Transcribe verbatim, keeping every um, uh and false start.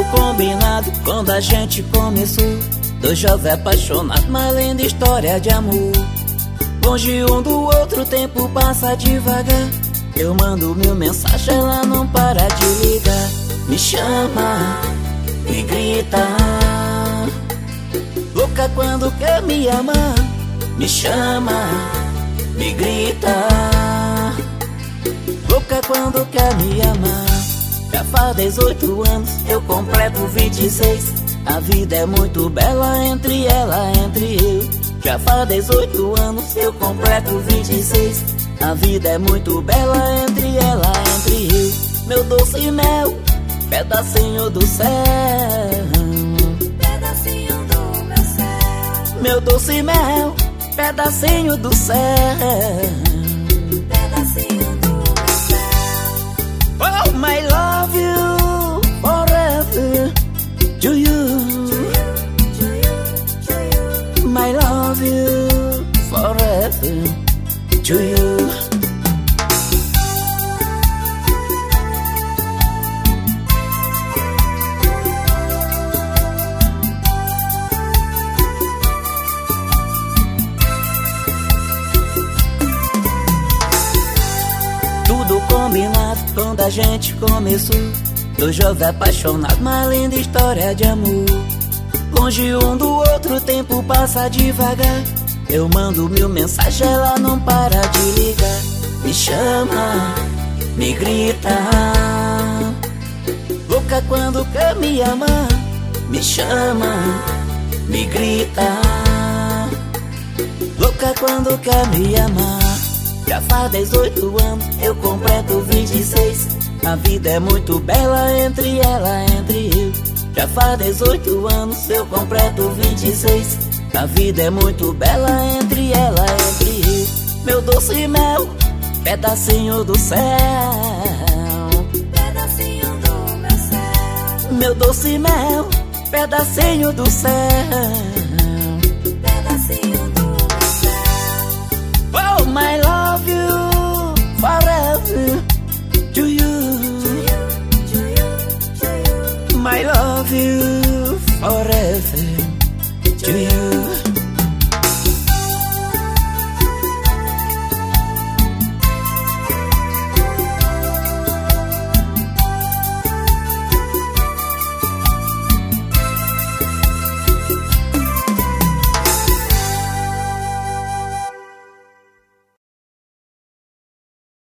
combinado quando a gente começou. Dois jovens apaixonados, uma linda história de amor. Longe um do outro, o tempo passa devagar. Eu mando mil mensagens, ela não para de ligar. Me chama, me grita, louca quando quer me amar. Me chama, me grita, louca quando quer me amar. Já faz dezoito anos, eu completo vinte e seis. A vida é muito bela entre ela, entre eu. Já faz dezoito anos, eu completo vinte e seis. A vida é muito bela entre ela, entre eu. Meu doce mel, pedacinho do céu, pedacinho do meu céu. Meu doce mel, pedacinho do céu, pedacinho do meu céu. Oh, my love you forever. To you, to you, to you. My love you forever. To you. Tudo combinado quando a gente começou. Dois jovens apaixonados, uma linda história de amor. Longe um do outro, o tempo passa devagar. Eu mando mil mensagens, ela não para de ligar. Me chama, me grita, louca quando quer me amar. Me chama, me grita, louca quando quer me amar. Já faz dezoito anos, eu completo vinte e seis. A vida é muito bela entre ela, entre eu. Já faz dezoito anos, eu completo vinte e seis. A vida é muito bela entre ela, entre eu. Meu doce mel, pedacinho do céu, pedacinho do meu céu. Meu doce mel, pedacinho do céu, pedacinho do meu céu. Oh, my love you forever. To you, to you, to you, to you. My love you